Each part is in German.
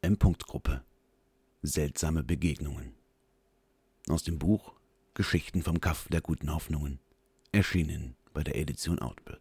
M-Punkt-Gruppe. Seltsame Begegnungen. Aus dem Buch Geschichten vom Kaff der guten Hoffnungen. Erschienen bei der Edition Outbird.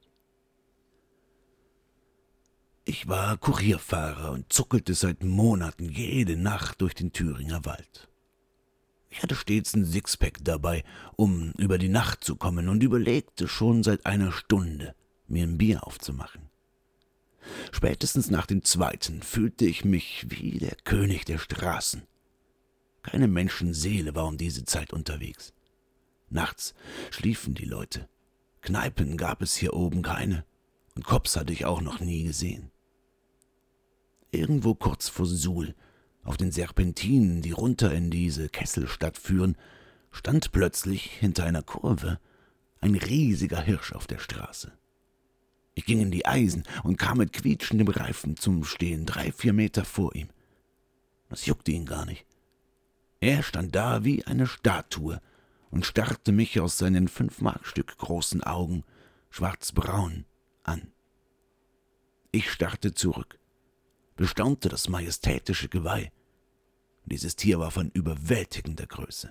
Ich war Kurierfahrer und zuckelte seit Monaten jede Nacht durch den Thüringer Wald. Ich hatte stets ein Sixpack dabei, um über die Nacht zu kommen, und überlegte schon seit einer Stunde, mir ein Bier aufzumachen. Spätestens nach dem zweiten fühlte ich mich wie der König der Straßen. Keine Menschenseele war um diese Zeit unterwegs. Nachts schliefen die Leute. Kneipen gab es hier oben keine, und Cops hatte ich auch noch nie gesehen. Irgendwo kurz vor Suhl, auf den Serpentinen, die runter in diese Kesselstadt führen, stand plötzlich hinter einer Kurve ein riesiger Hirsch auf der Straße. Ich ging in die Eisen und kam mit quietschendem Reifen zum Stehen 3-4 Meter vor ihm. Das juckte ihn gar nicht. Er stand da wie eine Statue und starrte mich aus seinen 5-Mark-Stück großen Augen, schwarzbraun, an. Ich starrte zurück, bestaunte das majestätische Geweih. Dieses Tier war von überwältigender Größe.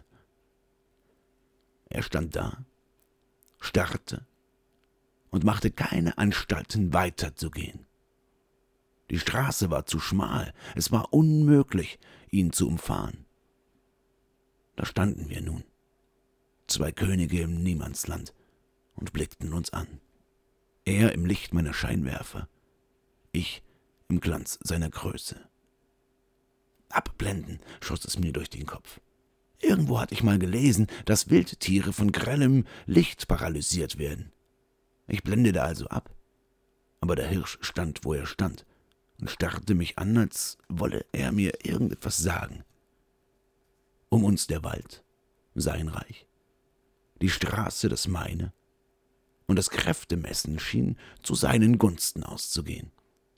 Er stand da, starrte und machte keine Anstalten, weiterzugehen. Die Straße war zu schmal, es war unmöglich, ihn zu umfahren. Da standen wir nun, 2 Könige im Niemandsland, und blickten uns an. Er im Licht meiner Scheinwerfer, ich im Glanz seiner Größe. Abblenden, schoss es mir durch den Kopf. Irgendwo hatte ich mal gelesen, dass Wildtiere von grellem Licht paralysiert werden. Ich blendete also ab, aber der Hirsch stand, wo er stand, und starrte mich an, als wolle er mir irgendetwas sagen. Um uns der Wald, sein Reich, die Straße das meine, und das Kräftemessen schien zu seinen Gunsten auszugehen.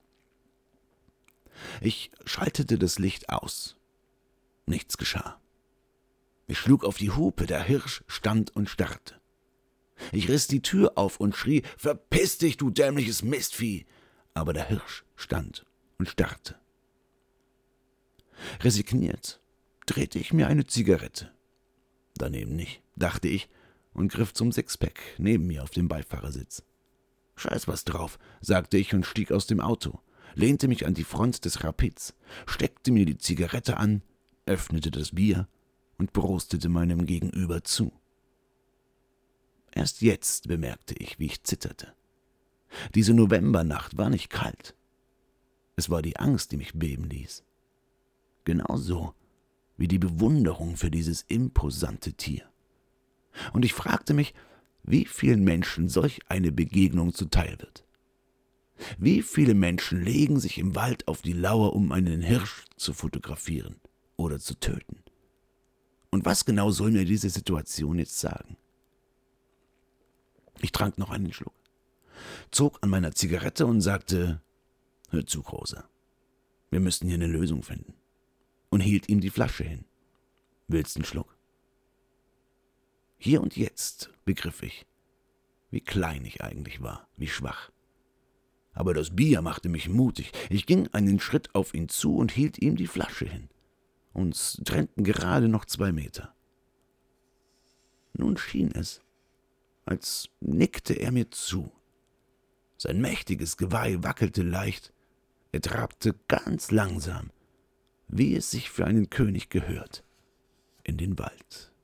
Ich schaltete das Licht aus. Nichts geschah. Ich schlug auf die Hupe, der Hirsch stand und starrte. Ich riss die Tür auf und schrie: »Verpiss dich, du dämliches Mistvieh!« Aber der Hirsch stand und starrte. Resigniert drehte ich mir eine Zigarette. Daneben nicht, dachte ich, und griff zum Sixpack neben mir auf dem Beifahrersitz. »Scheiß was drauf«, sagte ich und stieg aus dem Auto, lehnte mich an die Front des Rapids, steckte mir die Zigarette an, öffnete das Bier und prostete meinem Gegenüber zu. Erst jetzt bemerkte ich, wie ich zitterte. Diese Novembernacht war nicht kalt. Es war die Angst, die mich beben ließ. Genauso wie die Bewunderung für dieses imposante Tier. Und ich fragte mich, wie vielen Menschen solch eine Begegnung zuteil wird. Wie viele Menschen legen sich im Wald auf die Lauer, um einen Hirsch zu fotografieren oder zu töten? Und was genau soll mir diese Situation jetzt sagen? Ich trank noch einen Schluck, zog an meiner Zigarette und sagte: »Hör zu, Großer, wir müssen hier eine Lösung finden«, und hielt ihm die Flasche hin. »Willst einen Schluck?« Hier und jetzt begriff ich, wie klein ich eigentlich war, wie schwach. Aber das Bier machte mich mutig. Ich ging einen Schritt auf ihn zu und hielt ihm die Flasche hin. Uns trennten gerade noch 2 Meter. Nun schien es, als nickte er mir zu. Sein mächtiges Geweih wackelte leicht, er trabte ganz langsam, wie es sich für einen König gehört, in den Wald.